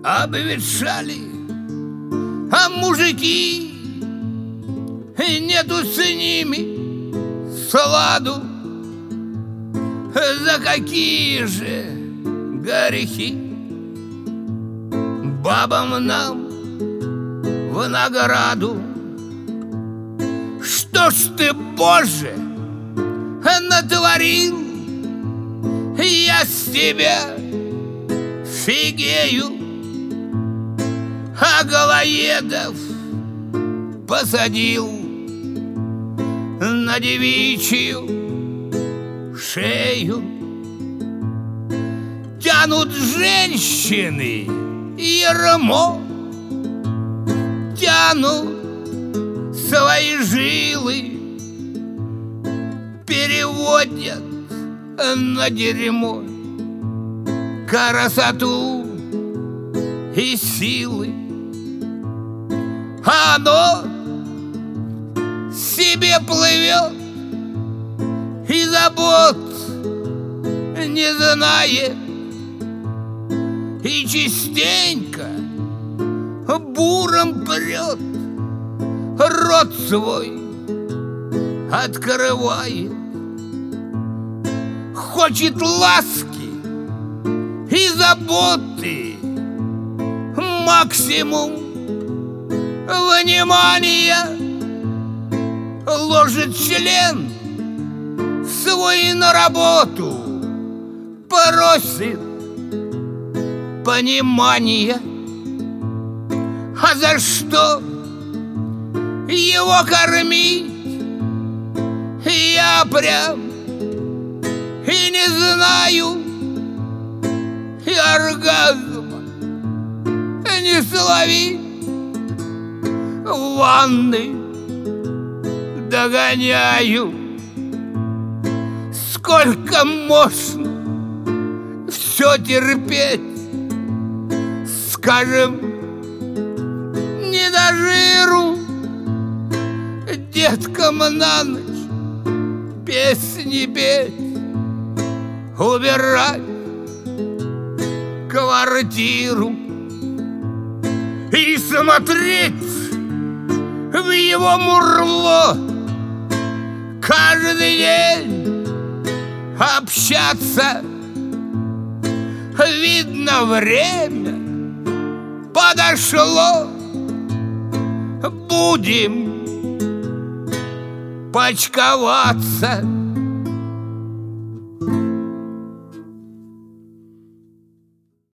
обветшали, а мужики, нету с ними сладу. За какие же грехи бабам нам в награду? Что ж ты, Боже, натворил? Я с тебя фигею, а голоедов посадил на девичью шею. Тянут женщины ярмо, тянут свои жилы, переводят на дерьмо красоту и силы. Оно себе плывет и забот не знает, и частенько буром прет, рот свой открывает. Хочет ласки и заботы, максимум внимания. Ложит член свой на работу, просит понимания. А за что его кормить, я прям и не знаю. И оргазма не словить, в ванной догоняю. Сколько можно все терпеть? Скажем, не до жиру, деткам на ночь песни петь, убирать квартиру и смотреть в его мурло каждый день, общаться. Видно, время подошло. Будем почковаться.